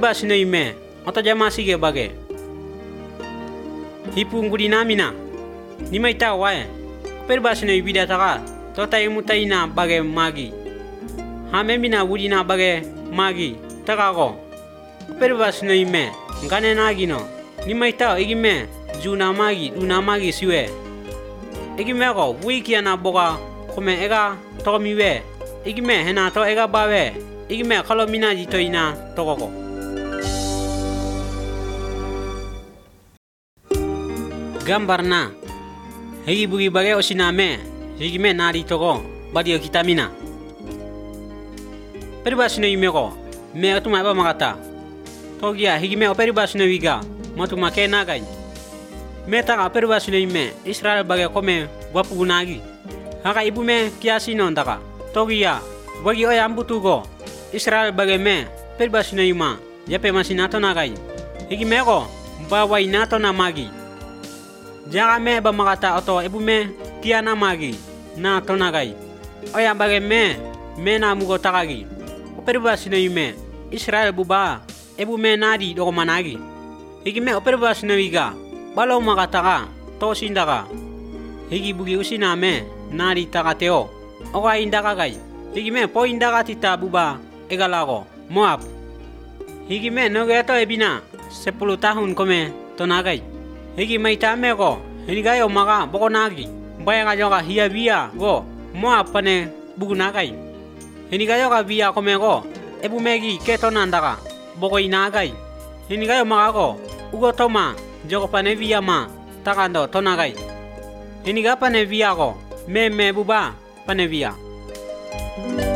operbasi no ime oto jamasi ge bage hipunguri namina nimai ta wae operbasi no ibida taka tota imutaina bage magi hamemina wudina bage magi taka ko operbasi no ime ngane nagino nimai ta igime juna magi siwe igime ko wiki na boga kome ega tomiwe igime hena to ega bawe igime khalo mina ji toina tokoko gambarna hegi bugi bage osiname igime nari toko badio kitamina peribasino imeko me atuma ba magata togia higime operibasino wiga matuma ke nagai meta ka peribasino ime Israel bage kome wapu nagi haka ibu me kiasi nondaka togia bagi oyambutugo Israel bage me peribasino ima yape masinato nagai higime ko bawai nato na magi jaga me ba magata oto ibu me tiana magi na to nagai oyam bage me na mugo takagi operibasino ime Israel buba ebu me nadi doko managi higime operibasino wiga balo magataka to sindaka higi bugi usina me nari takateo oka indaka gai higime po indaka tita buba egalago Moab higime nogeto ebina 10 tahun kome tonagai higi maita me ko hinigayo maga boko nagi bayaga joka hiya biya go Moab pane bugunagai hinigayo ka biya kome go ebu megi ketonandaka boko inagai hinigayo maga ko ugo toma joko pane biya ma takando tonagai hiniga pane biya ko me buba pane biya